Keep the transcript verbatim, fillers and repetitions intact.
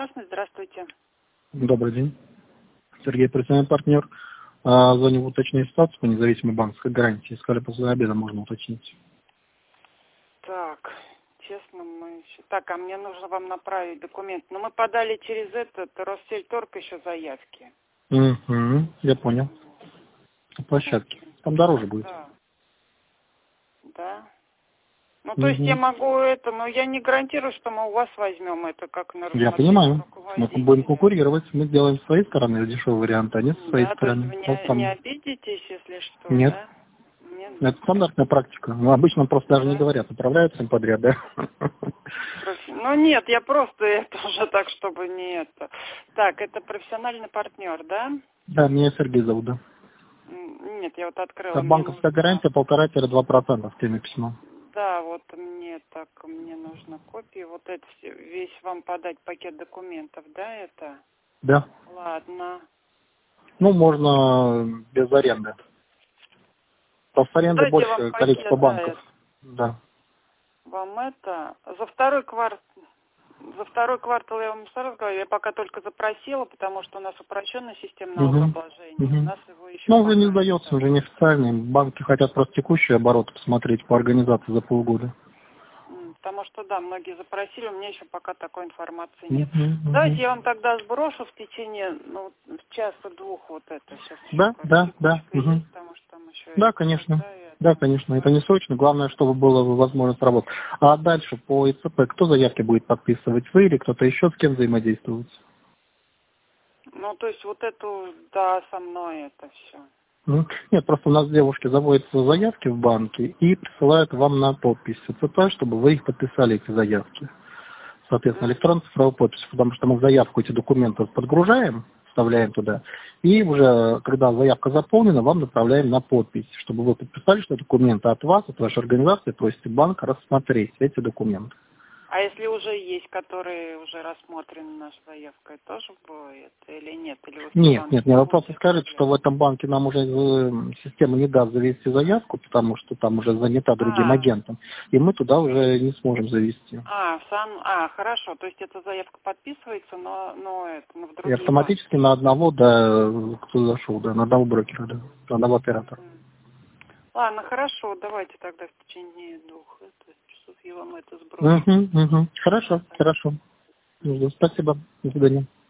Здравствуйте. Добрый день. Сергей, профессиональный партнер. А, звоню в уточнение ситуацию по независимой банковской гарантии. Сказали, после обеда можно уточнить. Так, честно, мы еще... Так, а мне нужно вам направить документ. Но мы подали через этот Россельторг еще заявки. Угу, я понял. На площадке. Там дороже будет. Да. Да. Ну, Угу. то есть я могу это, но я не гарантирую, что мы у вас возьмем это как на Я понимаю. Мы будем конкурировать. Мы сделаем с своей стороны дешевый вариант, а не с своей Да, стороны. то есть вы не, не обидитесь, если что, Нет. да? Нет. Это стандартная практика. Ну, обычно просто даже Да. не говорят, отправляют всем подряд, да? Профи- Ну нет, я просто это уже так, чтобы не это. Так, это профессиональный партнер, да? Да, меня Сергей зовут, да. М, Нет, я вот открыла. Это Мне банковская нужно... гарантия полтора-два процента в теме письма. Да, вот мне так, мне нужно копии. Вот это все- весь вам подать пакет документов, да, это? Да. Ладно. Ну, можно без аренды. Просто аренды Дайте вам больше пакет, количество да, банков. это. Да. Вам это. За второй квартал. За второй квартал я вам сразу говорю, я пока только запросила, потому что у нас упрощенная система Угу. налогообложения. Угу. У нас его еще Но уже не пока сдается, нет. уже не официальный. Банки хотят просто текущий оборот посмотреть по организации за полгода. М, Потому что, да, многие запросили, у меня еще пока такой информации нет. Угу, Давайте угу. я вам тогда сброшу в течение, ну, часа-двух вот это. Сейчас еще Да, да, да. секундочку Угу. есть, потому что там еще Да, это, конечно. да, это. Да, конечно. Это не срочно. Главное, чтобы была возможность работать. А дальше по ИЦП кто заявки будет подписывать? Вы или кто-то еще с кем взаимодействовать? Ну, то есть вот эту, да, со мной это все. Ну, нет, просто у нас девушки заводятся заявки в банке и присылают вам на подпись ИЦП, чтобы вы их подписали, эти заявки. Соответственно, электронная цифровая подпись, потому что мы в заявку эти документы подгружаем, вставляем туда, и уже, когда заявка заполнена, вам направляем на подпись, чтобы вы подписали, что документы от вас, от вашей организации, просите банк рассмотреть эти документы. А если уже есть, которые уже рассмотрены наша заявка, тоже будет или нет? Или вы все Нет, банки нет, не вопрос. будете Скажите, что в оформлять? этом банке нам уже э, система не даст завести заявку, потому что там уже занята другим А, агентом, и мы туда уже не сможем завести. а, сам, а, хорошо, то есть эта заявка подписывается, но, но это, но в И другие автоматически банки. на одного, да, кто зашел, да, на одного брокера, да, на одного оператора. Мгм. Ладно, хорошо, давайте тогда в течение двух это, часов я вам это сброшу. Угу, угу. Хорошо, хорошо. Ну, спасибо. До свидания.